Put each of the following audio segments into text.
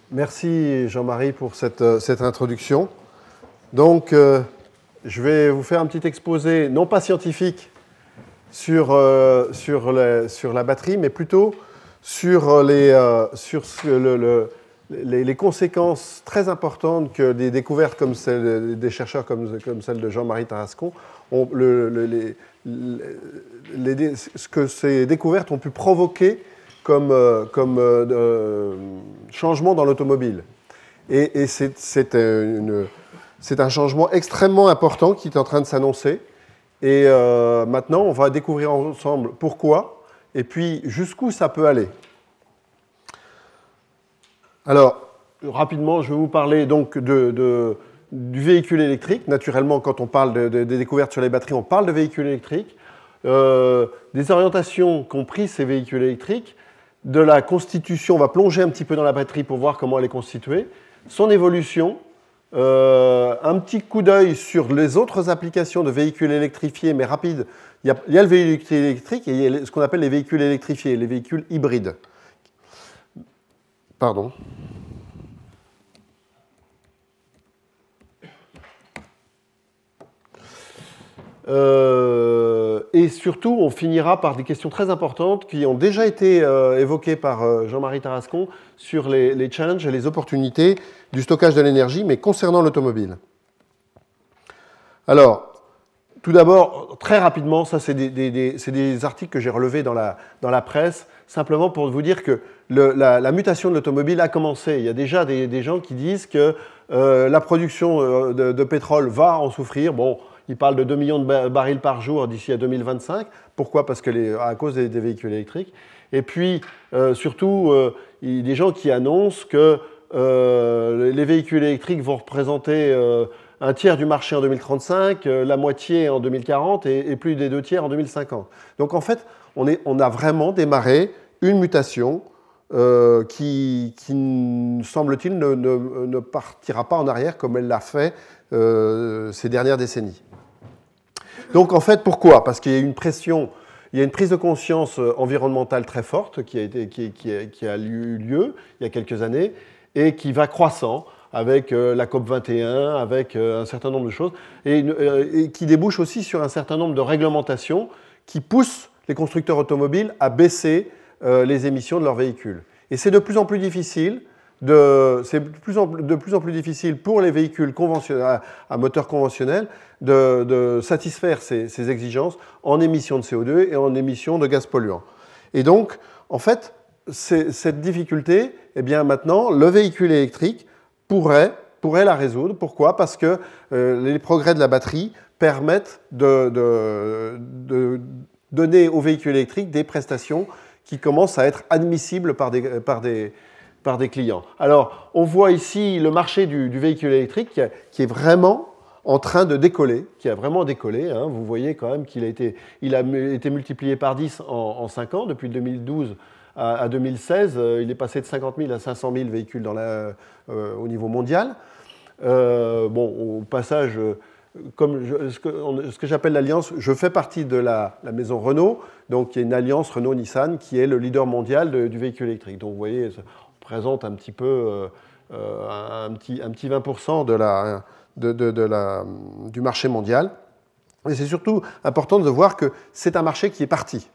Merci Jean-Marie pour cette introduction. Donc, je vais vous faire un petit exposé, non pas scientifique, sur la batterie, mais plutôt sur les conséquences très importantes que des découvertes comme celles des chercheurs comme celle de Jean-Marie Tarascon, ce que ces découvertes ont pu provoquer comme changement dans l'automobile. Et c'est un changement extrêmement important qui est en train de s'annoncer. Et maintenant, on va découvrir ensemble pourquoi et puis jusqu'où ça peut aller. Alors, rapidement, je vais vous parler donc du véhicule électrique. Naturellement, quand on parle des découvertes sur les batteries, on parle de véhicules électriques. Des orientations qu'ont pris ces véhicules électriques, de la constitution, on va plonger un petit peu dans la batterie pour voir comment elle est constituée, son évolution, un petit coup d'œil sur les autres applications de véhicules électrifiés, mais rapides. Il y a le véhicule électrique et il y a ce qu'on appelle les véhicules électrifiés, les véhicules hybrides. Pardon. Et surtout, on finira par des questions très importantes qui ont déjà été évoquées par Jean-Marie Tarascon sur les challenges et les opportunités du stockage de l'énergie, mais concernant l'automobile. Alors, tout d'abord, très rapidement, ça c'est des articles que j'ai relevés dans la presse, simplement pour vous dire que la mutation de l'automobile a commencé. Il y a déjà des gens qui disent que la production de pétrole va en souffrir. Bon, ils parlent de 2 millions de barils par jour d'ici à 2025. Pourquoi ? Parce que à cause des véhicules électriques. Et puis, surtout, il y a des gens qui annoncent que les véhicules électriques vont représenter un tiers du marché en 2035, la moitié en 2040 et plus des 2 tiers en 2050. Donc en fait, on a vraiment démarré une mutation qui semble-t-il, ne partira pas en arrière comme elle l'a fait ces dernières décennies. Donc en fait, pourquoi ? Parce qu'il y a une pression, il y a une prise de conscience environnementale très forte qui a eu lieu il y a quelques années et qui va croissant avec la COP21, avec un certain nombre de choses, et qui débouche aussi sur un certain nombre de réglementations qui poussent les constructeurs automobiles à baisser les émissions de leurs véhicules. Et c'est de plus en plus difficile, difficile pour les véhicules conventionnels, à moteur conventionnel de satisfaire ces exigences en émissions de CO2 et en émissions de gaz polluants. Et donc, en fait, cette difficulté, eh bien maintenant, le véhicule électrique pourrait la résoudre. Pourquoi ? Parce que les progrès de la batterie permettent de donner aux véhicules électriques des prestations qui commencent à être admissibles par des clients. Alors, on voit ici le marché du véhicule électrique qui est vraiment en train de décoller, qui a vraiment décollé. Hein. Vous voyez quand même qu'il a été multiplié par 10 en 5 ans, depuis 2012 à 2016. Il est passé de 50 000 à 500 000 véhicules au niveau mondial. Au passage, ce que j'appelle l'alliance, je fais partie de la maison Renault, donc il y a une alliance Renault-Nissan qui est le leader mondial du véhicule électrique. Donc vous voyez, on présente un petit peu un petit 20% du marché mondial. Et c'est surtout important de voir que c'est un marché qui est parti.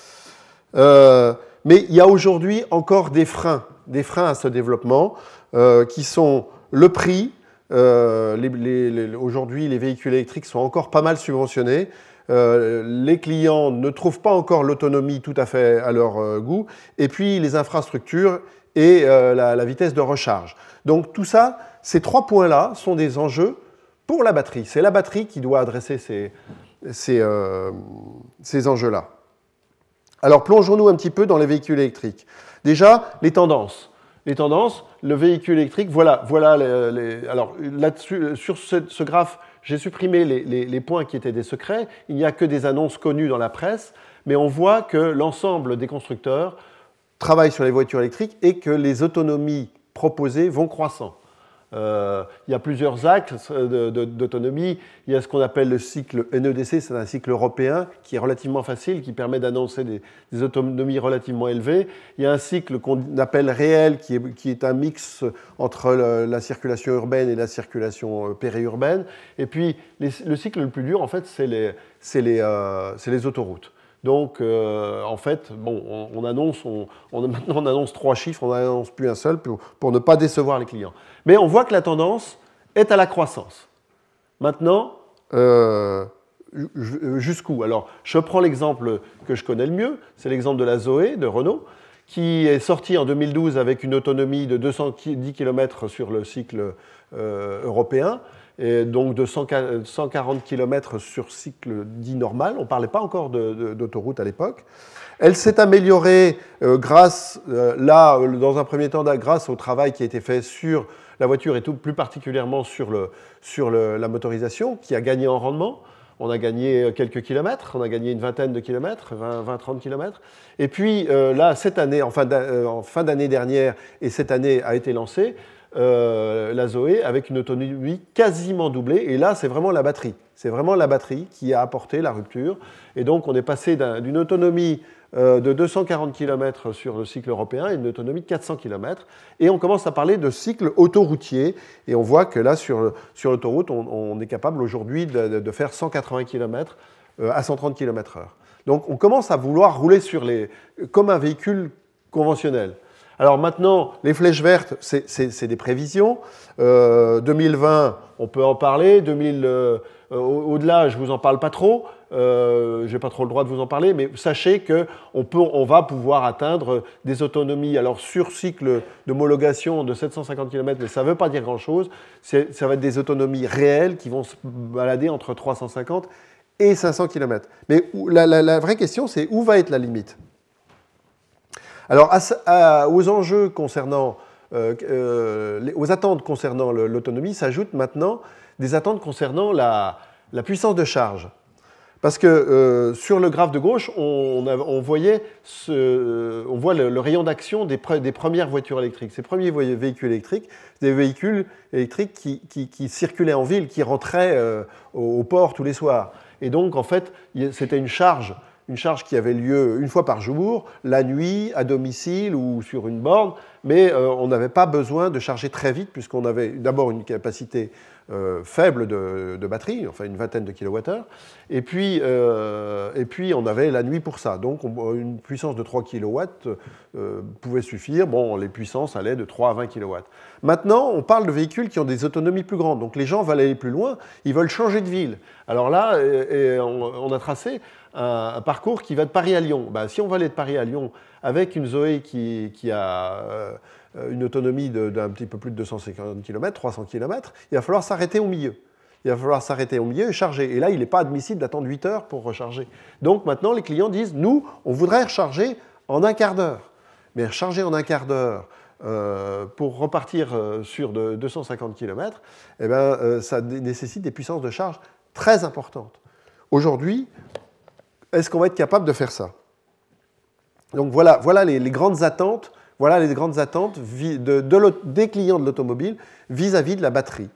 Mais il y a aujourd'hui encore des freins à ce développement qui sont le prix. Aujourd'hui, les véhicules électriques sont encore pas mal subventionnés. Les clients ne trouvent pas encore l'autonomie tout à fait à leur goût. Et puis, les infrastructures et la vitesse de recharge. Donc, tout ça, ces 3 points-là sont des enjeux pour la batterie. C'est la batterie qui doit adresser ces enjeux-là. Alors, plongeons-nous un petit peu dans les véhicules électriques. Déjà, les tendances. Le véhicule électrique, voilà alors là-dessus, sur ce graphe, j'ai supprimé les points qui étaient des secrets. Il n'y a que des annonces connues dans la presse, mais on voit que l'ensemble des constructeurs travaillent sur les voitures électriques et que les autonomies proposées vont croissant. Il y a plusieurs axes d'autonomie. Il y a ce qu'on appelle le cycle NEDC, c'est un cycle européen qui est relativement facile, qui permet d'annoncer des autonomies relativement élevées. Il y a un cycle qu'on appelle réel, qui est un mix entre la circulation urbaine et la circulation périurbaine. Et puis, le cycle le plus dur, en fait, c'est les autoroutes. Donc, en fait, bon, maintenant on annonce 3 chiffres, on n'annonce plus un seul pour ne pas décevoir les clients. Mais on voit que la tendance est à la croissance. Maintenant, jusqu'où? Alors, je prends l'exemple que je connais le mieux, c'est l'exemple de la Zoé de Renault, qui est sortie en 2012 avec une autonomie de 210 km sur le cycle européen, et donc de 140 km sur cycle dit normal. On ne parlait pas encore d'autoroute à l'époque. Elle s'est améliorée grâce, dans un premier temps, grâce au travail qui a été fait sur la voiture et tout, plus particulièrement sur la motorisation, qui a gagné en rendement. On a gagné quelques kilomètres, on a gagné une vingtaine de kilomètres, 20-30 kilomètres. Et puis là, cette année, en fin d'année dernière, et cette année a été lancée, la Zoé avec une autonomie quasiment doublée. Et là, c'est vraiment la batterie. C'est vraiment la batterie qui a apporté la rupture. Et donc, on est passé d'une autonomie de 240 km sur le cycle européen et une autonomie de 400 km. Et on commence à parler de cycle autoroutier. Et on voit que là, sur l'autoroute, on est capable aujourd'hui de faire 180 km à 130 km/h. Donc, on commence à vouloir rouler comme un véhicule conventionnel. Alors maintenant, les flèches vertes, c'est des prévisions. 2020, on peut en parler. Au-delà, je ne vous en parle pas trop. Je n'ai pas trop le droit de vous en parler, mais sachez qu'on va pouvoir atteindre des autonomies, alors sur cycle d'homologation de 750 km, mais ça ne veut pas dire grand-chose. Ça va être des autonomies réelles qui vont se balader entre 350 et 500 km. Mais la vraie question, c'est où va être la limite ? Alors, aux enjeux concernant, aux attentes concernant l'autonomie, s'ajoutent maintenant des attentes concernant la puissance de charge. Parce que sur le graphe de gauche, on voit le rayon d'action des premières voitures électriques. Ces premiers véhicules électriques, des véhicules électriques qui circulaient en ville, qui rentraient au port tous les soirs. Et donc, en fait, c'était une charge qui avait lieu une fois par jour, la nuit, à domicile ou sur une borne, mais on n'avait pas besoin de charger très vite puisqu'on avait d'abord une capacité faible de batterie, enfin une vingtaine de kilowattheures, et puis on avait la nuit pour ça. Donc une puissance de 3 kilowatts pouvait suffire. Bon, les puissances allaient de 3 à 20 kilowatts. Maintenant, on parle de véhicules qui ont des autonomies plus grandes. Donc les gens veulent aller plus loin, ils veulent changer de ville. Alors là, on a tracé un parcours qui va de Paris à Lyon. Ben, si on va aller de Paris à Lyon avec une Zoé qui a une autonomie d'un petit peu plus de 250 km, 300 km, il va falloir s'arrêter au milieu. Il va falloir s'arrêter au milieu et charger. Et là, il n'est pas admissible d'attendre 8 heures pour recharger. Donc maintenant, les clients disent, nous, on voudrait recharger en un quart d'heure. Mais recharger en un quart d'heure pour repartir sur 250 km, eh ben, ça nécessite des puissances de charge très importantes. Aujourd'hui, est-ce qu'on va être capable de faire ça? Donc voilà les grandes attentes. Voilà les grandes attentes des clients de l'automobile vis-à-vis de la batterie.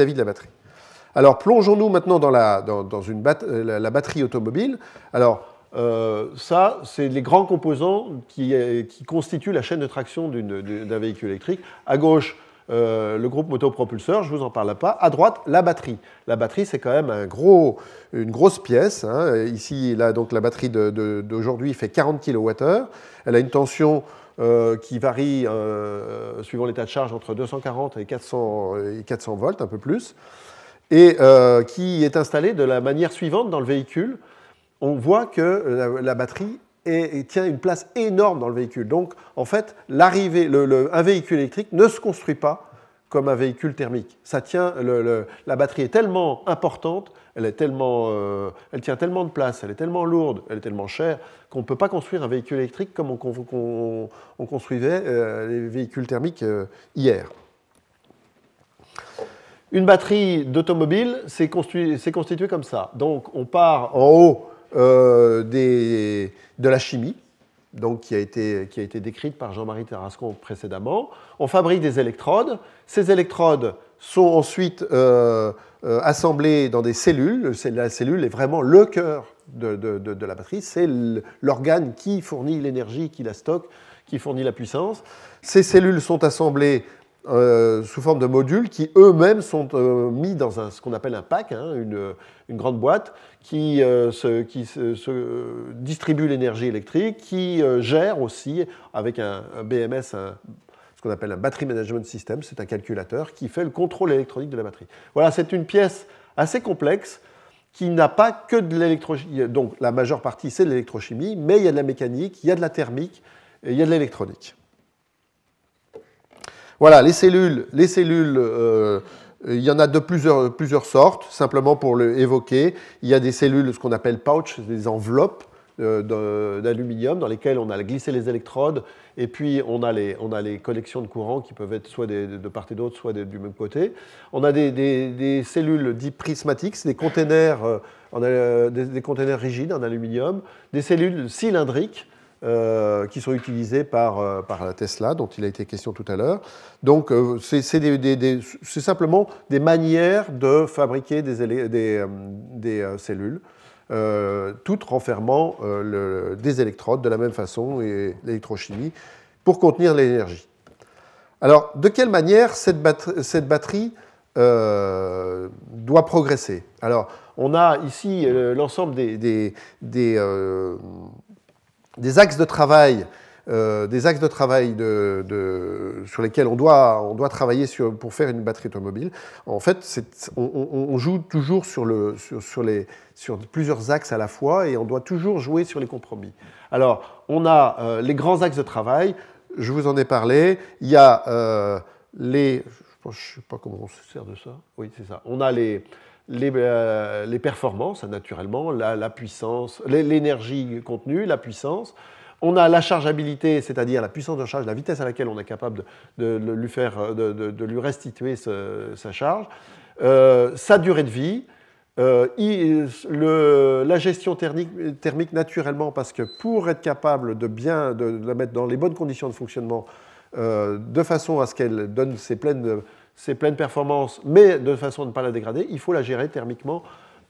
Alors plongeons-nous maintenant dans la batterie automobile. Alors ça, c'est les grands composants qui constituent la chaîne de traction d'un véhicule électrique. À gauche, le groupe motopropulseur, je ne vous en parle pas. À droite, la batterie. La batterie, c'est quand même une grosse pièce. Hein. Ici, là, donc, la batterie d'aujourd'hui fait 40 kWh. Elle a une tension qui varie, suivant l'état de charge, entre 240 et 400 volts, un peu plus, et qui est installée de la manière suivante dans le véhicule. On voit que la batterie tient une place énorme dans le véhicule. Donc, en fait, un véhicule électrique ne se construit pas comme un véhicule thermique. Ça tient, la batterie est tellement importante, elle tient tellement de place, elle est tellement lourde, elle est tellement chère, qu'on ne peut pas construire un véhicule électrique comme on construisait les véhicules thermiques hier. Une batterie d'automobile, c'est constitué comme ça. Donc, on part en haut de la chimie, donc qui a été décrite par Jean-Marie Terrascon précédemment. On fabrique des électrodes. Ces électrodes sont ensuite assemblées dans des cellules. La cellule est vraiment le cœur de la batterie. C'est l'organe qui fournit l'énergie, qui la stocke, qui fournit la puissance. Ces cellules sont assemblées sous forme de modules qui eux-mêmes sont mis dans ce qu'on appelle un pack, une grande boîte qui distribue l'énergie électrique, qui gère aussi avec un BMS, ce qu'on appelle un Battery Management System, c'est un calculateur qui fait le contrôle électronique de la batterie. Voilà, c'est une pièce assez complexe qui n'a pas que de l'électrochimie. Donc la majeure partie, c'est de l'électrochimie, mais il y a de la mécanique, il y a de la thermique, et il y a de l'électronique. Voilà, les cellules, il y en a de plusieurs sortes, simplement pour l'évoquer. Il y a des cellules, ce qu'on appelle pouch, des enveloppes d'aluminium dans lesquelles on a glissé les électrodes, et puis on a les connexions de courant qui peuvent être soit de part et d'autre, soit du même côté. On a des cellules dites prismatiques, c'est des containers, des containers rigides en aluminium, des cellules cylindriques, qui sont utilisés par la Tesla, dont il a été question tout à l'heure. Donc, c'est simplement des manières de fabriquer des cellules, toutes renfermant des électrodes de la même façon, et l'électrochimie, pour contenir l'énergie. Alors, de quelle manière cette batterie doit progresser? Alors, on a ici l'ensemble des axes de travail, sur lesquels on doit travailler pour faire une batterie automobile. En fait, on joue toujours sur plusieurs axes à la fois et on doit toujours jouer sur les compromis. Alors, on a les grands axes de travail, je vous en ai parlé. Il y a je ne sais pas comment on se sert de ça. Oui, c'est ça. On a les performances, naturellement, la puissance, l'énergie contenue, la puissance. On a la chargeabilité, c'est-à-dire la puissance de charge, la vitesse à laquelle on est capable de lui restituer sa charge, sa durée de vie, la gestion thermique naturellement, parce que pour être capable de la mettre dans les bonnes conditions de fonctionnement, de façon à ce qu'elle donne ses pleines performances, mais de façon à ne pas la dégrader, il faut la gérer thermiquement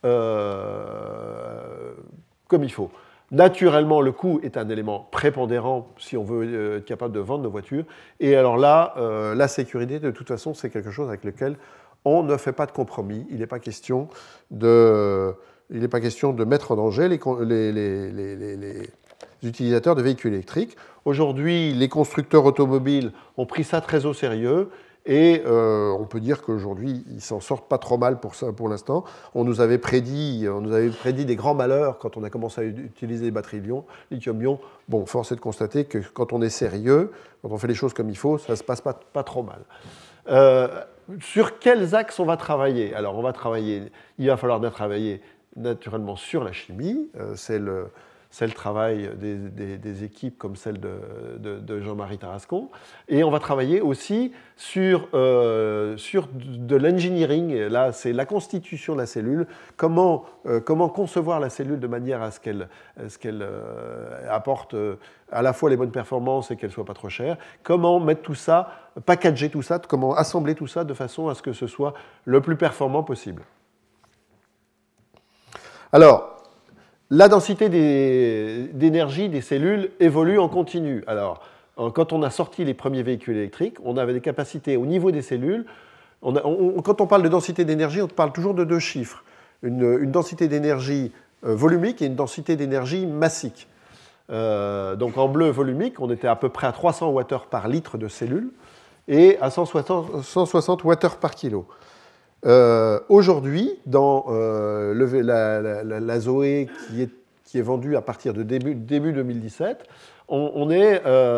comme il faut. Naturellement, le coût est un élément prépondérant si on veut être capable de vendre nos voitures. Et alors là, la sécurité, de toute façon, c'est quelque chose avec lequel on ne fait pas de compromis. Il n'est pas question de mettre en danger les utilisateurs de véhicules électriques. Aujourd'hui, les constructeurs automobiles ont pris ça très au sérieux. Et on peut dire qu'aujourd'hui, ils s'en sortent pas trop mal pour ça, pour l'instant. On nous avait prédit des grands malheurs quand on a commencé à utiliser les batteries lithium-ion. Bon, force est de constater que quand on est sérieux, quand on fait les choses comme il faut, ça se passe pas trop mal. Sur quels axes on va travailler? Alors, il va falloir travailler naturellement sur la chimie. C'est le travail des équipes comme celle de Jean-Marie Tarascon. Et on va travailler aussi sur de l'engineering. Là, c'est la constitution de la cellule. Comment concevoir la cellule de manière à ce qu'elle apporte à la fois les bonnes performances et qu'elle ne soit pas trop chère. Comment mettre tout ça, packager tout ça, comment assembler tout ça de façon à ce que ce soit le plus performant possible. Alors, la densité d'énergie des cellules évolue en continu. Alors, quand on a sorti les premiers véhicules électriques, on avait des capacités au niveau des cellules. Quand on parle de densité d'énergie, on parle toujours de deux chiffres. Une densité d'énergie volumique et une densité d'énergie massique. Donc en bleu volumique, on était à peu près à 300 Wh par litre de cellules et à 160 Wh par kilo. Aujourd'hui, dans la Zoé qui est vendue à partir de début 2017, on est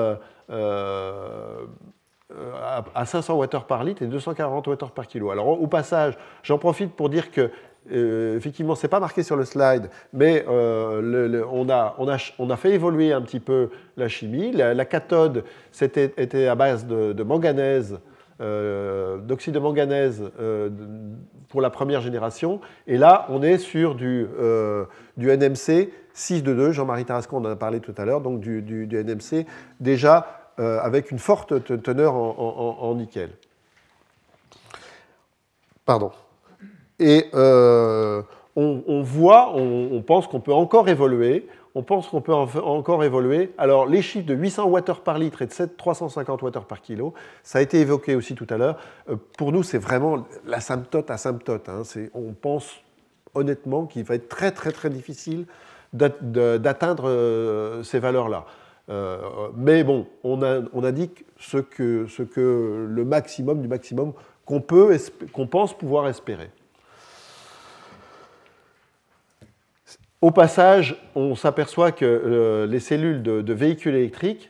à 500 Wh par litre et 240 Wh par kilo. Alors au passage, j'en profite pour dire que effectivement, ce n'est pas marqué sur le slide, mais on a fait évoluer un petit peu la chimie. La cathode était à base de manganèse, d'oxyde de manganèse pour la première génération. Et là, on est sur du NMC 622. Jean-Marie Tarascon en a parlé tout à l'heure, donc du NMC déjà avec une forte teneur en nickel. Pardon. Et on voit, on pense qu'on peut encore évoluer. On pense qu'on peut encore évoluer. Alors, les chiffres de 800 Wh par litre et de 350 Wh par kilo, ça a été évoqué aussi tout à l'heure. Pour nous, c'est vraiment l'asymptote asymptote. Hein. On pense honnêtement qu'il va être très, très, très difficile d'atteindre ces valeurs-là. Mais bon, on indique ce que le maximum du maximum qu'on pense pouvoir espérer. Au passage, on s'aperçoit que les cellules de véhicules électriques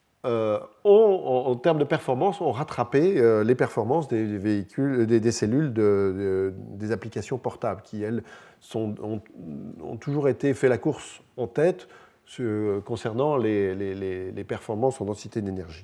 en termes de performance, ont rattrapé les performances des véhicules, des cellules des applications portables, qui, elles, ont toujours fait la course en tête concernant les performances en densité d'énergie.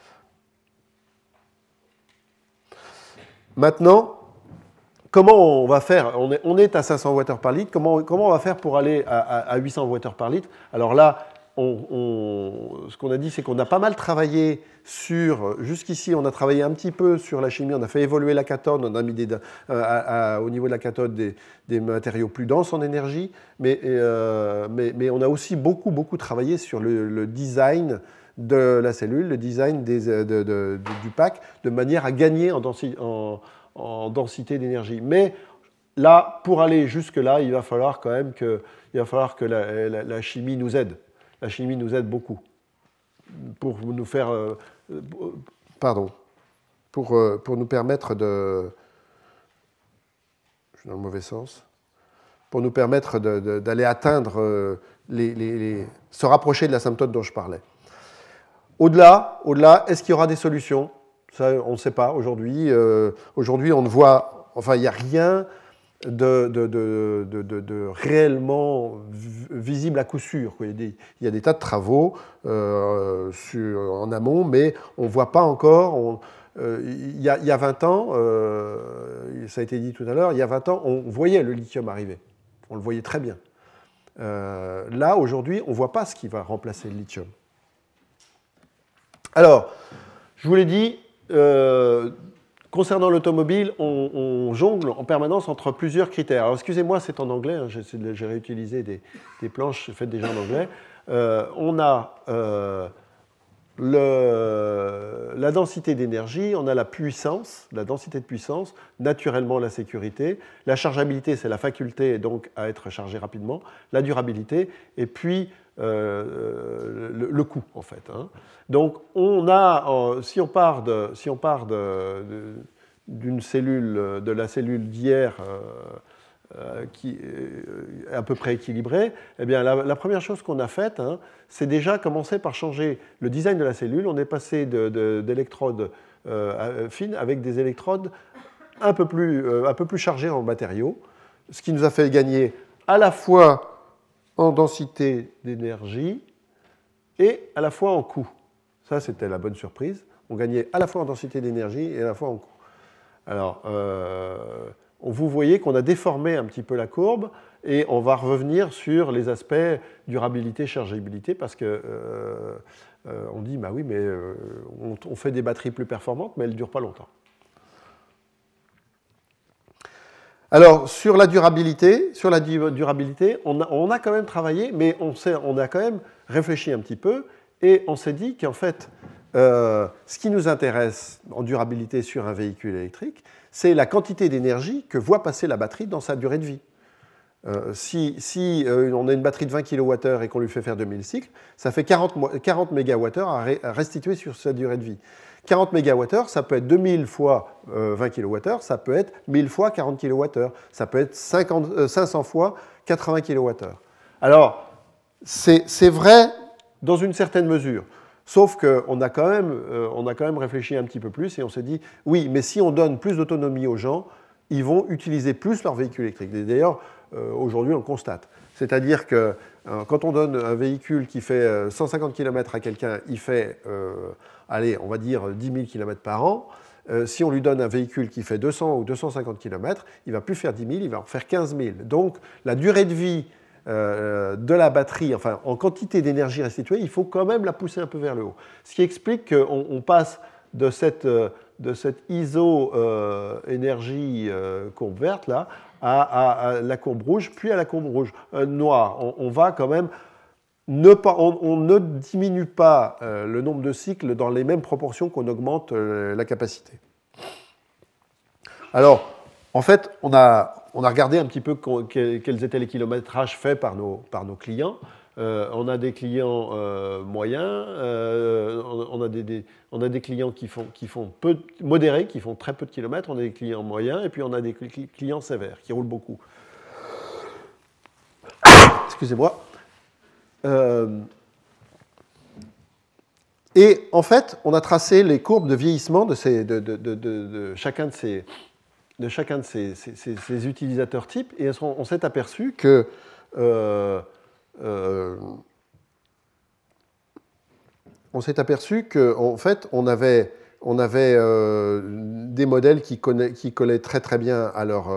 Maintenant, comment on va faire? On est à 500 Wh par litre. Comment on va faire pour aller à 800 Wh par litre? Alors là, ce qu'on a dit, c'est qu'on a pas mal travaillé jusqu'ici, on a travaillé un petit peu sur la chimie, on a fait évoluer la cathode, on a mis au niveau de la cathode des matériaux plus denses en énergie, mais on a aussi beaucoup travaillé sur le design de la cellule, le design du pack, de manière à gagner en densité d'énergie. Mais là, pour aller jusque-là, il va falloir quand même que la chimie nous aide. La chimie nous aide beaucoup pour nous faire, pour nous permettre de, je suis dans le mauvais sens, pour nous permettre d'aller atteindre se rapprocher de l'asymptote dont je parlais. Au-delà, est-ce qu'il y aura des solutions? Ça, on ne sait pas aujourd'hui. Aujourd'hui, on ne voit, enfin, il n'y a rien de réellement visible à coup sûr. Il y a des tas de travaux en amont, mais on ne voit pas encore. Il y a 20 ans, ça a été dit tout à l'heure, il y a 20 ans, on voyait le lithium arriver. On le voyait très bien. Là, aujourd'hui, on ne voit pas ce qui va remplacer le lithium. Alors, je vous l'ai dit, concernant l'automobile, on jongle en permanence entre plusieurs critères. Alors, excusez-moi, c'est en anglais, hein, j'ai réutilisé des planches faites déjà en anglais. On a la densité d'énergie, on a la puissance, la densité de puissance, naturellement la sécurité. La chargeabilité, c'est la faculté donc à être chargé rapidement. La durabilité, et puis le coût, en fait. Hein. Donc, si on part d'une cellule, de la cellule d'hier qui est à peu près équilibrée, eh bien, la première chose qu'on a faite, hein, c'est déjà commencer par changer le design de la cellule. On est passé d'électrodes fines avec des électrodes un peu plus chargées en matériaux, ce qui nous a fait gagner à la fois en densité d'énergie et à la fois en coût. Ça, c'était la bonne surprise. On gagnait à la fois en densité d'énergie et à la fois en coût. Alors, vous voyez qu'on a déformé un petit peu la courbe et on va revenir sur les aspects durabilité, chargeabilité, parce que on dit, bah oui, mais on fait des batteries plus performantes, mais elles ne durent pas longtemps. Alors, sur la durabilité, on a quand même travaillé, mais on a quand même réfléchi un petit peu, et on s'est dit qu'en fait, ce qui nous intéresse en durabilité sur un véhicule électrique, c'est la quantité d'énergie que voit passer la batterie dans sa durée de vie. Si on a une batterie de 20 kWh et qu'on lui fait faire 2000 cycles, ça fait 40 MWh à restituer sur sa durée de vie. 40 MWh, ça peut être 2000 fois 20 kWh, ça peut être 1000 fois 40 kWh, ça peut être 500 fois 80 kWh. Alors, c'est vrai dans une certaine mesure, sauf qu'on a quand même réfléchi un petit peu plus et on s'est dit, oui, mais si on donne plus d'autonomie aux gens, ils vont utiliser plus leur véhicule électrique. Et d'ailleurs, aujourd'hui, on le constate. C'est-à-dire que quand on donne un véhicule qui fait 150 km à quelqu'un, il fait, on va dire 10 000 km par an. Si on lui donne un véhicule qui fait 200 ou 250 km, il ne va plus faire 10 000, il va en faire 15 000. Donc, la durée de vie de la batterie, enfin, en quantité d'énergie restituée, il faut quand même la pousser un peu vers le haut. Ce qui explique qu'on passe de cette iso-énergie courbe verte là, à la courbe rouge, puis à la courbe rouge noire. On va quand même on ne diminue pas le nombre de cycles dans les mêmes proportions qu'on augmente la capacité. Alors, en fait, on a regardé un petit peu quels étaient les kilométrages faits par nos clients. On a des clients moyens, on a des clients qui font modérés, qui font très peu de kilomètres, on a des clients moyens, et puis on a des clients sévères, qui roulent beaucoup. Excusez-moi. Et en fait, on a tracé les courbes de vieillissement de chacun de ces utilisateurs types, et on s'est aperçu que en fait, on avait des modèles qui collaient très très bien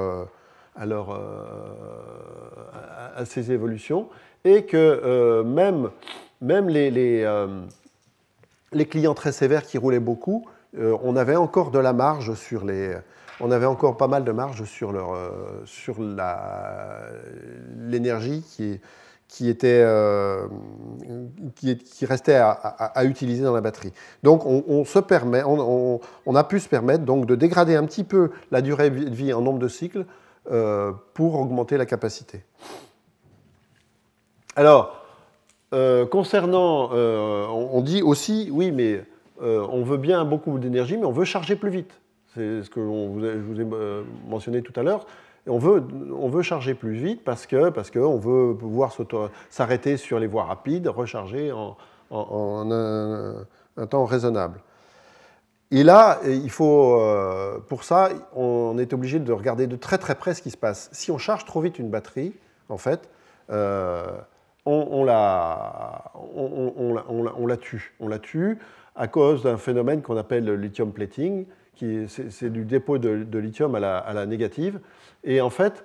à ces évolutions, et que même les clients très sévères qui roulaient beaucoup, on avait encore de la marge on avait encore pas mal de marge sur l'énergie qui restait à utiliser dans la batterie. Donc on a pu se permettre donc de dégrader un petit peu la durée de vie en nombre de cycles pour augmenter la capacité. Alors, concernant, on dit aussi, oui, mais on veut bien beaucoup d'énergie, mais on veut charger plus vite. C'est ce que je vous ai mentionné tout à l'heure. On veut charger plus vite parce qu'on veut pouvoir s'arrêter sur les voies rapides, recharger en un temps raisonnable. Et là, il faut, pour ça, on est obligé de regarder de très très près ce qui se passe. Si on charge trop vite une batterie, en fait, on la tue. On la tue à cause d'un phénomène qu'on appelle le lithium plating, c'est du dépôt de lithium à la négative. Et en fait,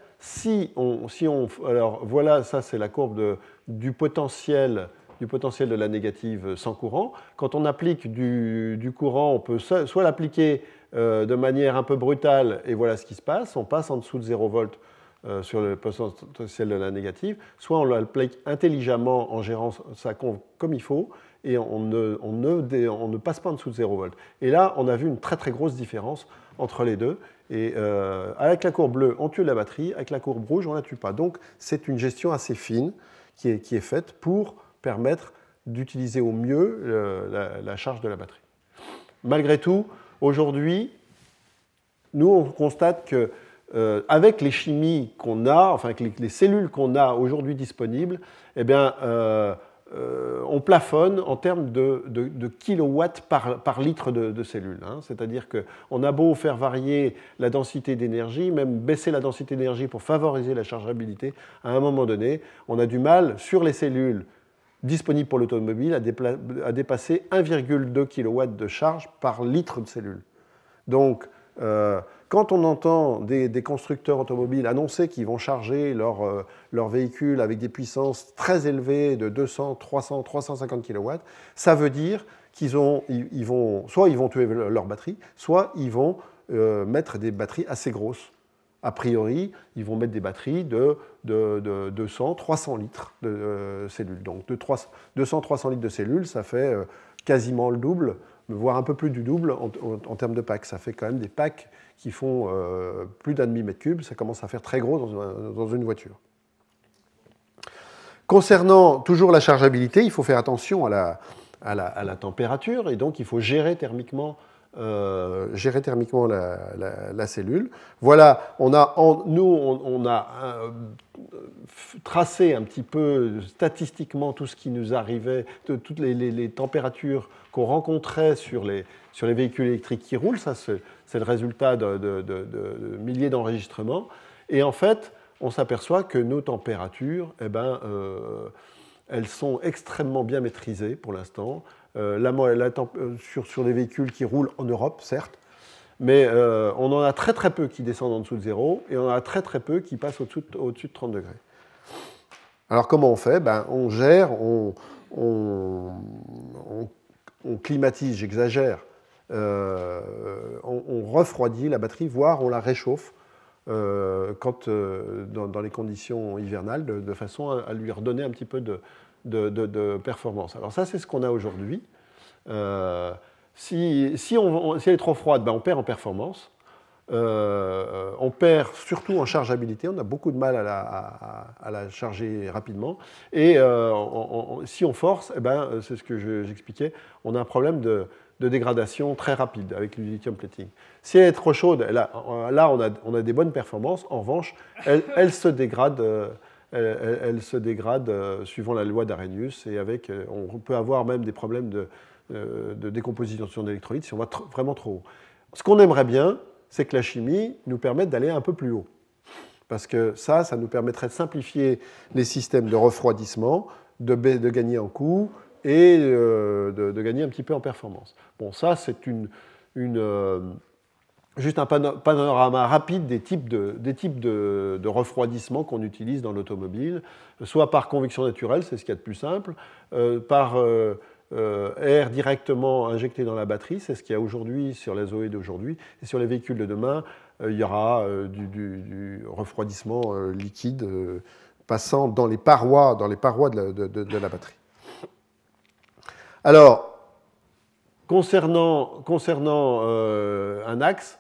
alors voilà, ça c'est la courbe du potentiel de la négative sans courant. Quand on applique du courant, on peut soit l'appliquer de manière un peu brutale, et voilà ce qui se passe, on passe en dessous de 0 volts sur le potentiel de la négative, soit on l'applique intelligemment en gérant sa conve comme il faut, et on ne passe pas en dessous de 0 volts. Et là, on a vu une très très grosse différence entre les deux. Et avec la courbe bleue, on tue la batterie, avec la courbe rouge, on ne la tue pas. Donc c'est une gestion assez fine qui est faite pour permettre d'utiliser au mieux la charge de la batterie. Malgré tout, aujourd'hui, nous on constate que avec les chimies qu'on a, enfin avec les cellules qu'on a aujourd'hui disponibles, eh bien, on plafonne en termes de kilowatts par litre de cellules. Hein. C'est-à-dire qu'on a beau faire varier la densité d'énergie, même baisser la densité d'énergie pour favoriser la chargeabilité, à un moment donné, on a du mal sur les cellules disponibles pour l'automobile à dépasser 1,2 kW de charge par litre de cellules. Donc, quand on entend des constructeurs automobiles annoncer qu'ils vont charger leurs véhicules avec des puissances très élevées de 200, 300, 350 kW, ça veut dire soit ils vont tuer leur batterie, soit ils vont mettre des batteries assez grosses. A priori, ils vont mettre des batteries de 200, 300 litres de cellules. Donc 200, 300 litres de cellules, ça fait quasiment le double, voire un peu plus du double en termes de packs. Ça fait quand même des packs qui font plus d'un demi-mètre cube. Ça commence à faire très gros dans une voiture. Concernant toujours la chargeabilité, il faut faire attention à la température, et donc il faut gérer thermiquement la cellule. Voilà, on a tracé un petit peu statistiquement tout ce qui nous arrivait, toutes les températures qu'on rencontrait sur les véhicules électriques qui roulent. Ça, c'est le résultat de milliers d'enregistrements. Et en fait, on s'aperçoit que nos températures, elles sont extrêmement bien maîtrisées pour l'instant. Sur des véhicules qui roulent en Europe, certes, mais on en a très très peu qui descendent en dessous de 0, et on en a très très peu qui passent au-dessus de 30 degrés. Alors comment on fait ? On gère, on climatise, j'exagère, on on refroidit la batterie, voire on la réchauffe dans les conditions hivernales, de façon à lui redonner un petit peu de performance. Alors ça, c'est ce qu'on a aujourd'hui. Si elle est trop froide, ben on perd en performance. On perd surtout en chargeabilité, on a beaucoup de mal à la charger rapidement. Et si on force, eh ben, c'est ce que j'expliquais, on a un problème de dégradation très rapide avec le lithium plating. Si elle est trop chaude, là on a des bonnes performances. En revanche, elle se dégrade. Elle se dégrade suivant la loi d'Arrhenius et on peut avoir même des problèmes de décomposition d'électrolytes si on va vraiment trop haut. Ce qu'on aimerait bien, c'est que la chimie nous permette d'aller un peu plus haut. Parce que ça nous permettrait de simplifier les systèmes de refroidissement, de gagner en coût et de gagner un petit peu en performance. Bon, ça, c'est juste un panorama rapide des types de refroidissement qu'on utilise dans l'automobile, soit par convection naturelle, c'est ce qu'il y a de plus simple, par air directement injecté dans la batterie, c'est ce qu'il y a aujourd'hui sur les Zoé d'aujourd'hui, et sur les véhicules de demain, il y aura du refroidissement liquide passant dans les parois de la batterie. Alors, concernant un axe,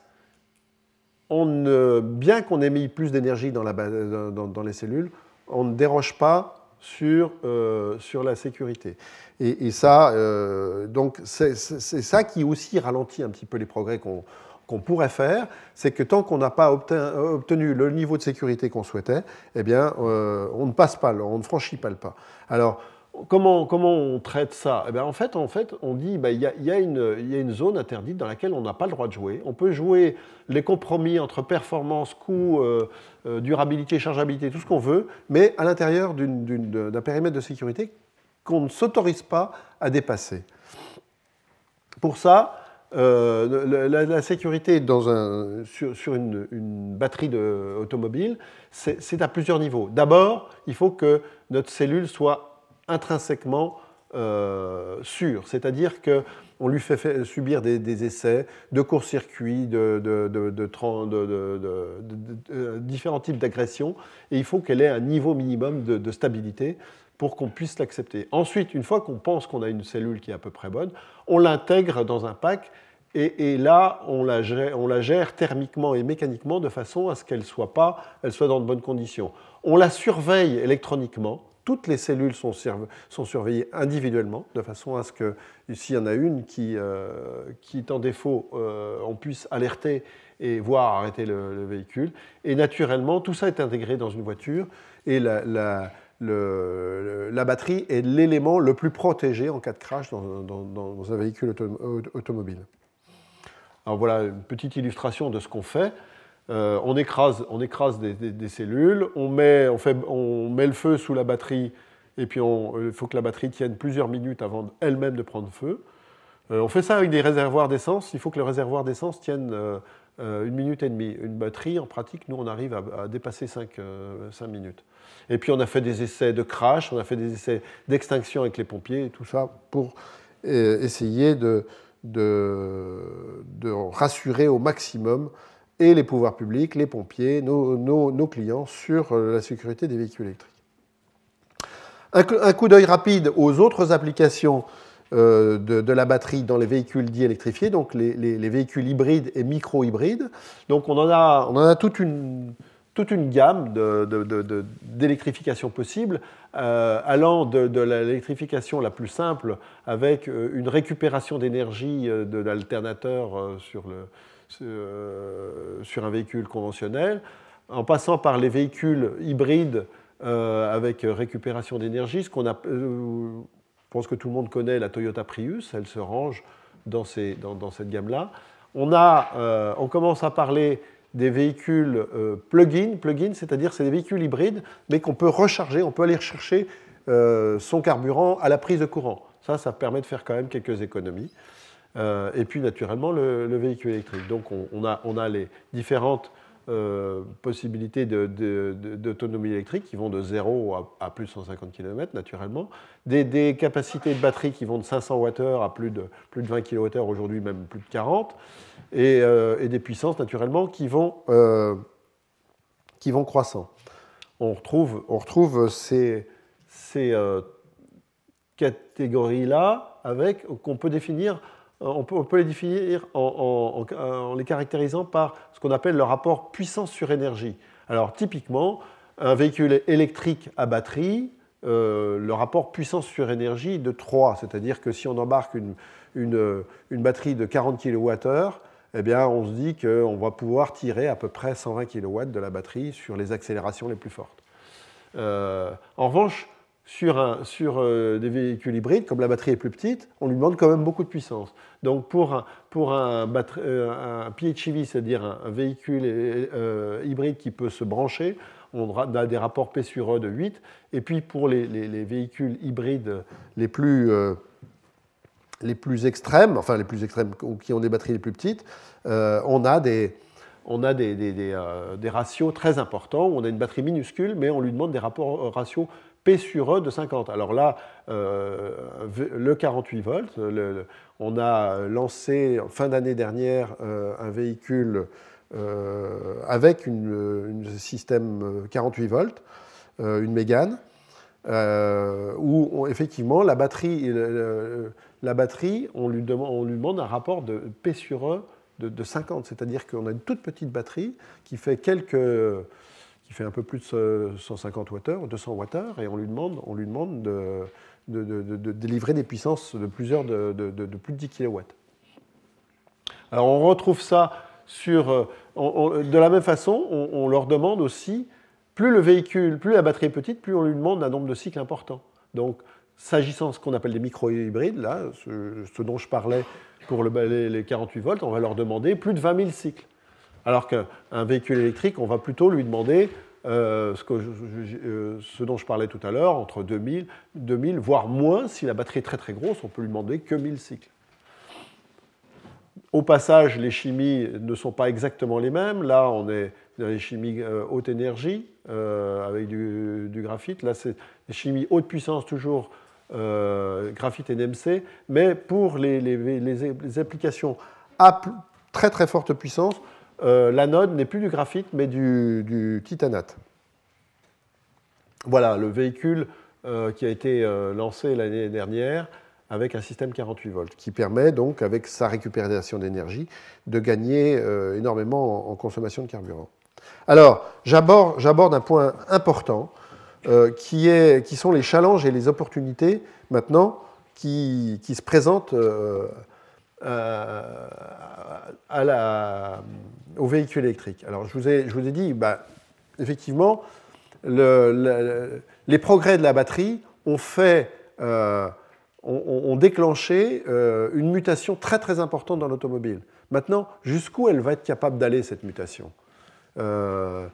bien qu'on ait mis plus d'énergie dans les cellules, on ne déroge pas sur la sécurité. Et ça, donc c'est ça qui aussi ralentit un petit peu les progrès qu'on pourrait faire, c'est que tant qu'on n'a pas obtenu le niveau de sécurité qu'on souhaitait, eh bien, on ne passe pas, on ne franchit pas le pas. Alors, comment on traite ça ? Eh bien, en fait, on dit qu'il y a une zone interdite dans laquelle on n'a pas le droit de jouer. On peut jouer les compromis entre performance, coût, durabilité, chargeabilité, tout ce qu'on veut, mais à l'intérieur d'un périmètre de sécurité qu'on ne s'autorise pas à dépasser. Pour ça, la sécurité sur une batterie automobile, c'est à plusieurs niveaux. D'abord, il faut que notre cellule soit intrinsèquement sûre, c'est-à-dire qu'on lui fait subir des essais de court-circuit, différents types d'agressions, et il faut qu'elle ait un niveau minimum de stabilité pour qu'on puisse l'accepter. Ensuite, une fois qu'on pense qu'on a une cellule qui est à peu près bonne, on l'intègre dans un pack et là, on la gère thermiquement et mécaniquement de façon à ce qu'elle soit dans de bonnes conditions. On la surveille électroniquement. Toutes les cellules sont surveillées individuellement, de façon à ce que, s'il y en a une qui est en défaut, on puisse alerter et voir arrêter le véhicule. Et naturellement, tout ça est intégré dans une voiture et la batterie est l'élément le plus protégé en cas de crash dans un véhicule automobile. Alors voilà une petite illustration de ce qu'on fait. On écrase des cellules, on met le feu sous la batterie, et puis il faut que la batterie tienne plusieurs minutes avant elle-même de prendre feu. On fait ça avec des réservoirs d'essence, il faut que le réservoir d'essence tienne 1 minute et demie. Une batterie, en pratique, nous, on arrive à dépasser 5 minutes. Et puis on a fait des essais de crash, on a fait des essais d'extinction avec les pompiers, et tout ça pour essayer de rassurer au maximum et les pouvoirs publics, les pompiers, nos clients sur la sécurité des véhicules électriques. Un coup d'œil rapide aux autres applications de la batterie dans les véhicules dits électrifiés, donc les véhicules hybrides et micro-hybrides. Donc on en a toute une gamme d'électrification possible, allant de l'électrification la plus simple avec une récupération d'énergie de l'alternateur sur un véhicule conventionnel, en passant par les véhicules hybrides avec récupération d'énergie, je pense que tout le monde connaît la Toyota Prius, elle se range dans cette gamme-là. On commence à parler des véhicules plug-in, c'est-à-dire c'est des véhicules hybrides, mais qu'on peut recharger, on peut aller rechercher son carburant à la prise de courant. Ça permet de faire quand même quelques économies. Et puis naturellement le véhicule électrique. Donc on a les différentes possibilités d'autonomie électrique qui vont de 0 à plus de 150 km naturellement, des capacités de batterie qui vont de 500 Wh à plus de 20 kWh, aujourd'hui même plus de 40, et des puissances naturellement qui vont croissant. On retrouve ces catégories-là qu'on peut définir. On peut les définir en les caractérisant par ce qu'on appelle le rapport puissance sur énergie. Alors typiquement, un véhicule électrique à batterie, le rapport puissance sur énergie est de 3, c'est-à-dire que si on embarque une batterie de 40 kWh, eh bien, on se dit qu'on va pouvoir tirer à peu près 120 kW de la batterie sur les accélérations les plus fortes. En revanche, sur des véhicules hybrides, comme la batterie est plus petite, on lui demande quand même beaucoup de puissance. Donc pour un PHEV, c'est-à-dire un véhicule hybride qui peut se brancher, on a des rapports P sur E de 8. Et puis pour les véhicules hybrides les plus extrêmes, enfin les plus extrêmes qui ont des batteries les plus petites, on a des ratios très importants. On a une batterie minuscule, mais on lui demande des ratios P sur E de 50. Alors là, le 48 volts, on a lancé fin d'année dernière un véhicule avec un système 48 volts, une Mégane, où effectivement la batterie, on lui demande un rapport de P sur E de 50, c'est-à-dire qu'on a une toute petite batterie qui fait un peu plus de 150 Wh, 200 Wh, et on lui demande de délivrer des puissances de plus de 10 kW. Alors on retrouve ça de la même façon, on leur demande aussi, plus la batterie est petite, plus on lui demande un nombre de cycles important. Donc, s'agissant de ce qu'on appelle des micro-hybrides, là, ce dont je parlais pour les 48 volts, on va leur demander plus de 20 000 cycles. Alors qu'un véhicule électrique, on va plutôt lui demander ce dont je parlais tout à l'heure, entre 2000, voire moins. Si la batterie est très très grosse, on peut lui demander que 1000 cycles. Au passage, les chimies ne sont pas exactement les mêmes. Là, on est dans les chimies haute énergie avec du graphite. Là, c'est des chimies haute puissance, toujours graphite NMC. Mais pour les applications à très très forte puissance, l'anode n'est plus du graphite, mais du titanate. Voilà le véhicule qui a été lancé l'année dernière avec un système 48 volts, qui permet donc, avec sa récupération d'énergie, de gagner énormément en consommation de carburant. Alors, j'aborde un point important, qui sont les challenges et les opportunités, maintenant, qui se présentent au véhicule électrique. Alors, je vous ai dit, effectivement, les progrès de la batterie ont déclenché une mutation très très importante dans l'automobile. Maintenant, jusqu'où elle va être capable d'aller, cette mutation ? Il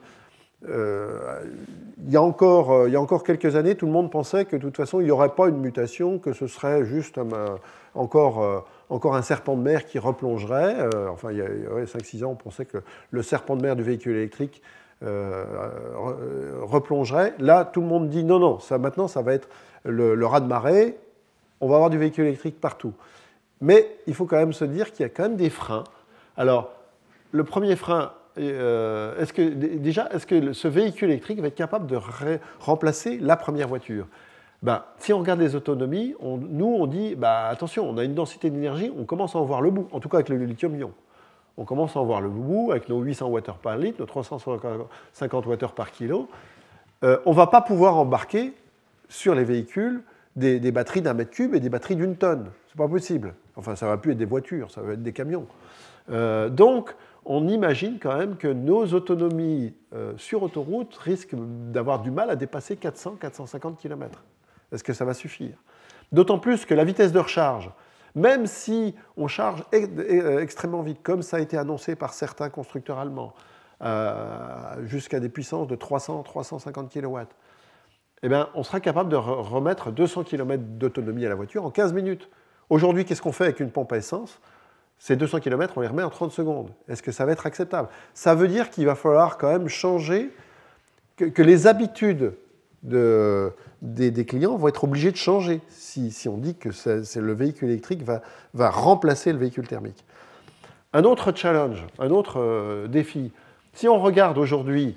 y a encore quelques années, tout le monde pensait que de toute façon, il n'y aurait pas une mutation, que ce serait juste encore un serpent de mer qui replongerait. Il y a 5-6 ans, on pensait que le serpent de mer du véhicule électrique replongerait. Là, tout le monde dit non, maintenant, ça va être le raz-de-marée. On va avoir du véhicule électrique partout. Mais il faut quand même se dire qu'il y a quand même des freins. Alors, le premier frein, est-ce que ce véhicule électrique va être capable de remplacer la première voiture ? Si on regarde les autonomies, on dit, attention, on a une densité d'énergie, on commence à en voir le bout, en tout cas avec le lithium-ion. On commence à en voir le bout avec nos 800 Wh par litre, nos 350 Wh par kilo. On ne va pas pouvoir embarquer sur les véhicules des batteries d'1 mètre cube et des batteries d'1 tonne. Ce n'est pas possible. Enfin, ça ne va plus être des voitures, ça va être des camions. Donc, on imagine quand même que nos autonomies sur autoroute risquent d'avoir du mal à dépasser 400-450 km. Est-ce que ça va suffire ? D'autant plus que la vitesse de recharge, même si on charge extrêmement vite, comme ça a été annoncé par certains constructeurs allemands, jusqu'à des puissances de 300-350 kW, on sera capable de remettre 200 km d'autonomie à la voiture en 15 minutes. Aujourd'hui, qu'est-ce qu'on fait avec une pompe à essence ? Ces 200 km, on les remet en 30 secondes. Est-ce que ça va être acceptable? Ça veut dire qu'il va falloir quand même changer, que les habitudes des clients vont être obligés de changer si on dit que le véhicule électrique va remplacer le véhicule thermique. Un autre challenge, un autre défi, si on regarde aujourd'hui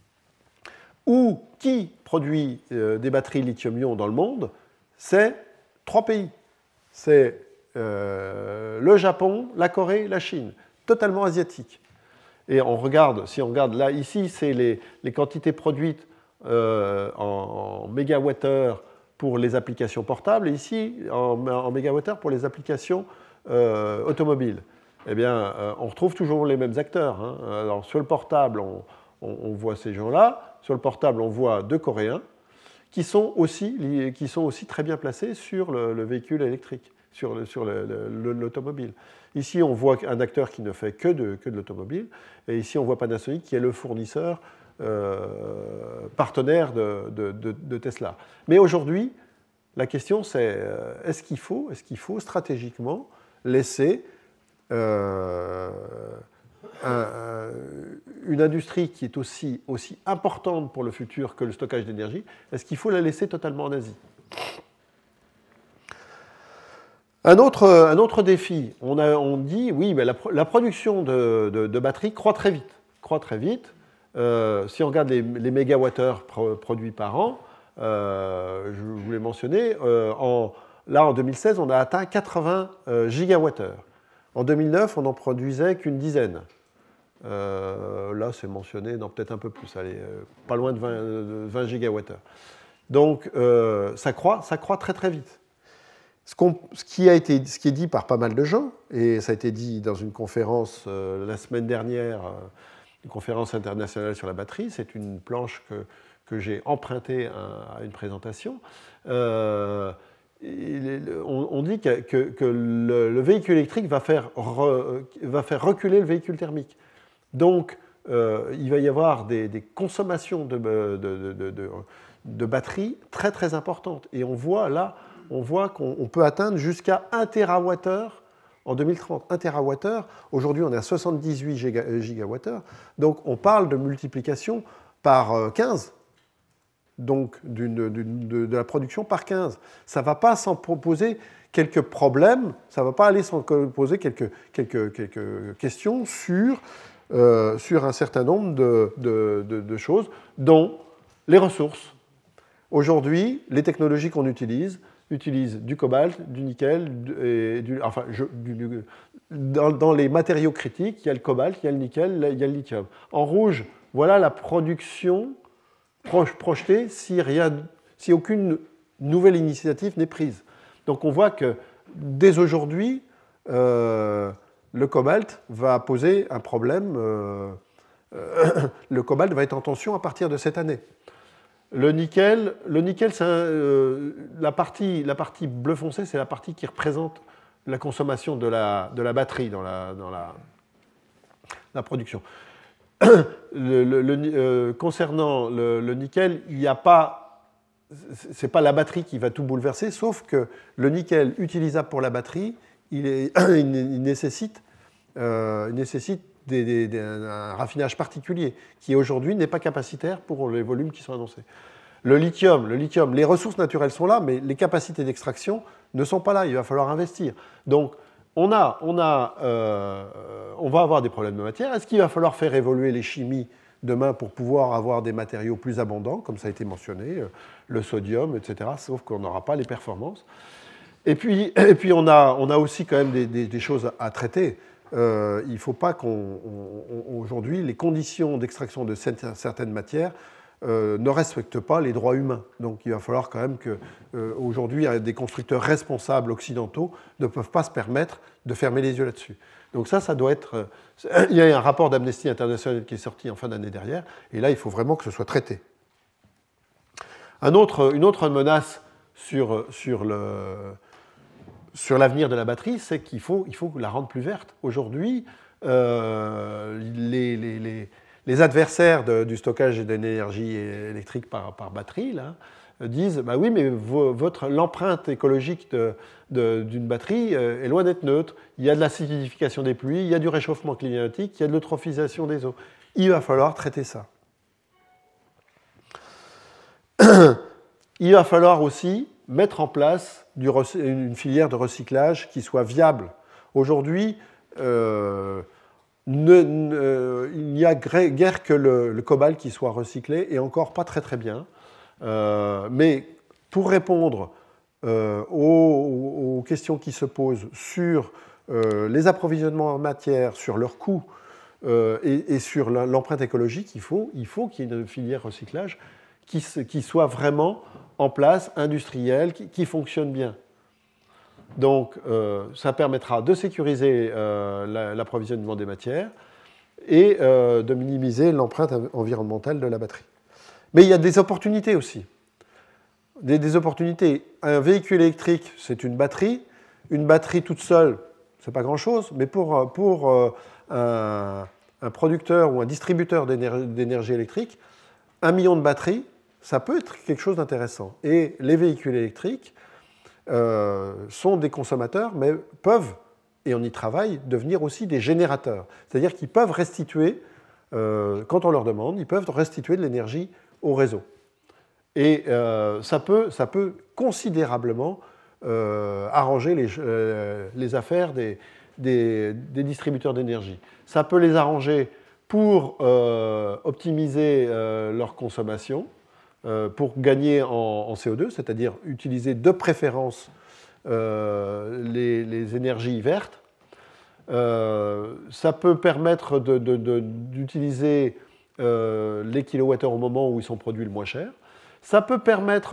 qui produit des batteries lithium-ion dans le monde, c'est 3 pays. C'est le Japon, la Corée, la Chine, totalement asiatique. Et si on regarde là, ici, c'est les quantités produites en mégawattheure pour les applications portables, et ici, en mégawattheure pour les applications automobiles. Eh bien, on retrouve toujours les mêmes acteurs. Hein. Alors, sur le portable, on voit ces gens-là. Sur le portable, on voit 2 Coréens qui sont aussi très bien placés sur le véhicule électrique, sur l'automobile. Ici, on voit un acteur qui ne fait que de l'automobile, et ici, on voit Panasonic qui est le fournisseur partenaire de Tesla. Mais aujourd'hui, la question c'est est-ce qu'il faut stratégiquement laisser une industrie qui est aussi importante pour le futur que le stockage d'énergie, est-ce qu'il faut la laisser totalement en Asie? Un autre défi, on dit, oui, mais la production de batteries croît très vite. Si on regarde les mégawattheures produits par an, je vous l'ai mentionné, en 2016, on a atteint 80 gigawattheures. En 2009, on n'en produisait qu'une dizaine. Là, c'est mentionné, non, peut-être un peu plus, pas loin de 20 gigawattheures. Donc, ça croît très très vite. Ce qui est dit par pas mal de gens, et ça a été dit dans une conférence la semaine dernière, une conférence internationale sur la batterie, c'est une planche que j'ai empruntée à une présentation. On dit que le véhicule électrique va faire reculer le véhicule thermique. Donc, il va y avoir des consommations de batterie très très importantes. Et on voit qu'on peut atteindre jusqu'à 1 TWh en 2030. 1 TWh, aujourd'hui on est à 78 gigawattheures, donc on parle de multiplication par 15. Donc de la production par 15. Ça ne va pas sans poser quelques problèmes, ça ne va pas aller sans poser quelques questions sur un certain nombre de choses, dont les ressources. Aujourd'hui, les technologies qu'on utilisent du cobalt, du nickel, dans les matériaux critiques, il y a le cobalt, il y a le nickel, il y a le lithium. En rouge, voilà la production projetée si aucune nouvelle initiative n'est prise. Donc on voit que dès aujourd'hui, le cobalt va poser un problème. Le cobalt va être en tension à partir de cette année. Le nickel, c'est la partie bleu foncé, c'est la partie qui représente la consommation de la batterie dans la production. Concernant le nickel, il n'y a pas, c'est pas la batterie qui va tout bouleverser, sauf que le nickel utilisable pour la batterie, il nécessite un raffinage particulier qui aujourd'hui n'est pas capacitaire pour les volumes qui sont annoncés. Le lithium, les ressources naturelles sont là, mais les capacités d'extraction ne sont pas là. Il va falloir investir. Donc, on va avoir des problèmes de matière. Est-ce qu'il va falloir faire évoluer les chimies demain pour pouvoir avoir des matériaux plus abondants, comme ça a été mentionné, le sodium, etc., sauf qu'on n'aura pas les performances. Et puis on a aussi quand même des choses à traiter. Il ne faut pas qu'aujourd'hui, les conditions d'extraction de certaines matières ne respectent pas les droits humains. Donc il va falloir quand même qu'aujourd'hui, des constructeurs responsables occidentaux ne peuvent pas se permettre de fermer les yeux là-dessus. Donc ça doit être... Il y a un rapport d'Amnesty International qui est sorti en fin d'année dernière, et là, il faut vraiment que ce soit traité. Une autre menace sur l'avenir de la batterie, c'est qu'il faut la rendre plus verte. Aujourd'hui, les adversaires du stockage d'énergie électrique par batterie là, disent bah oui, mais l'empreinte écologique d'une batterie est loin d'être neutre. Il y a de l'acidification des pluies, il y a du réchauffement climatique, il y a de l'eutrophisation des eaux. Il va falloir traiter ça. Il va falloir aussi mettre en place une filière de recyclage qui soit viable. Aujourd'hui, il n'y a guère que le cobalt qui soit recyclé, et encore pas très très bien. Mais pour répondre aux questions qui se posent sur les approvisionnements en matière, sur leurs coûts et sur l'empreinte écologique, il faut qu'il y ait une filière recyclage qui soit vraiment en place, industrielle, qui fonctionne bien. Donc, ça permettra de sécuriser l'approvisionnement des matières et de minimiser l'empreinte environnementale de la batterie. Mais il y a des opportunités aussi. Des opportunités. Un véhicule électrique, c'est une batterie. Une batterie toute seule, c'est pas grand-chose, mais pour un producteur ou un distributeur d'énergie électrique, 1 million de batteries, ça peut être quelque chose d'intéressant. Et les véhicules électriques sont des consommateurs, mais peuvent, et on y travaille, devenir aussi des générateurs. C'est-à-dire qu'ils peuvent restituer, quand on leur demande, ils peuvent restituer de l'énergie au réseau. Et ça peut considérablement arranger les affaires des distributeurs d'énergie. Ça peut les arranger pour optimiser leur consommation, pour gagner en CO2, c'est-à-dire utiliser de préférence les énergies vertes. Ça peut permettre d'utiliser les kilowattheures au moment où ils sont produits le moins cher. Ça peut permettre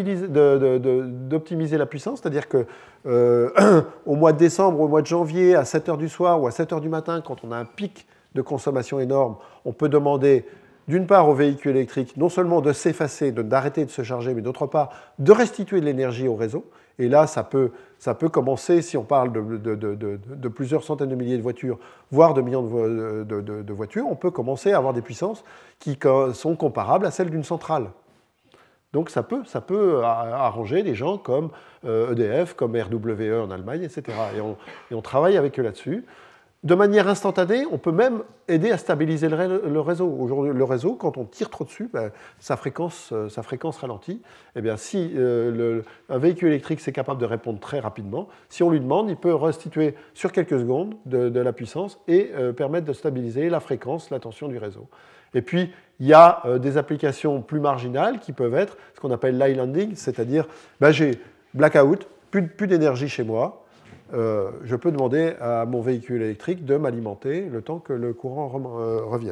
d'optimiser la puissance, c'est-à-dire qu'au mois de décembre, au mois de janvier, à 7 h du soir ou à 7 h du matin, quand on a un pic de consommation énorme, on peut demander d'une part aux véhicules électriques non seulement de s'effacer, d'arrêter de se charger, mais d'autre part de restituer de l'énergie au réseau. Et là, ça peut commencer, si on parle de plusieurs centaines de milliers de voitures, voire de millions de voitures, on peut commencer à avoir des puissances qui sont comparables à celles d'une centrale. Donc ça peut arranger des gens comme EDF, comme RWE en Allemagne, etc. Et on travaille avec eux là-dessus. De manière instantanée, on peut même aider à stabiliser le réseau. Aujourd'hui, le réseau, quand on tire trop dessus, sa fréquence ralentit. Eh bien, si un véhicule électrique c'est capable de répondre très rapidement, si on lui demande, il peut restituer sur quelques secondes de la puissance et permettre de stabiliser la fréquence, la tension du réseau. Et puis, il y a des applications plus marginales qui peuvent être ce qu'on appelle l'islanding, c'est-à-dire j'ai blackout, plus d'énergie chez moi. Je peux demander à mon véhicule électrique de m'alimenter le temps que le courant revienne.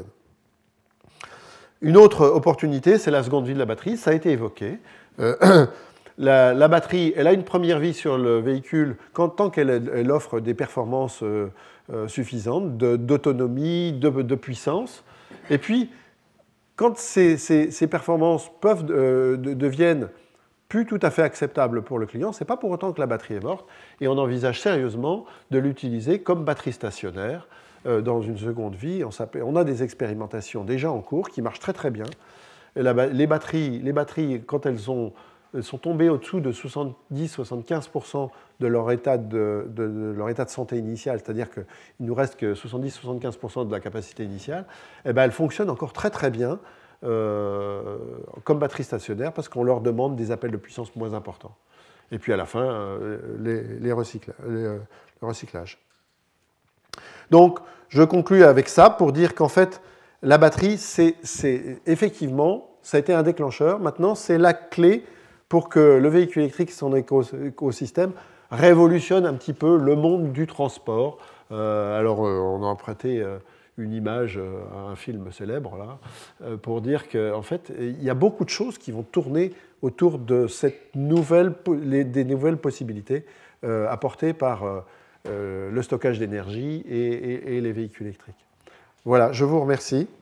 Une autre opportunité, c'est la seconde vie de la batterie. Ça a été évoqué. La batterie, elle a une première vie sur le véhicule tant qu'elle offre des performances suffisantes, d'autonomie, de puissance. Et puis, quand ces performances deviennent plus tout à fait acceptable pour le client, ce n'est pas pour autant que la batterie est morte, et on envisage sérieusement de l'utiliser comme batterie stationnaire dans une seconde vie. On a des expérimentations déjà en cours qui marchent très très bien. Et les batteries, quand elles sont tombées au-dessous de 70-75% de leur état de santé initial, c'est-à-dire qu'il ne nous reste que 70-75% de la capacité initiale, elles fonctionnent encore très très bien comme batterie stationnaire parce qu'on leur demande des appels de puissance moins importants. Et puis à la fin, le recyclage. Donc, je conclus avec ça pour dire qu'en fait, la batterie, c'est effectivement, ça a été un déclencheur. Maintenant, c'est la clé pour que le véhicule électrique et son écosystème révolutionne un petit peu le monde du transport. On a emprunté une image à un film célèbre, là, pour dire qu'en fait, il y a beaucoup de choses qui vont tourner autour de des nouvelles possibilités apportées par le stockage d'énergie et les véhicules électriques. Voilà, je vous remercie.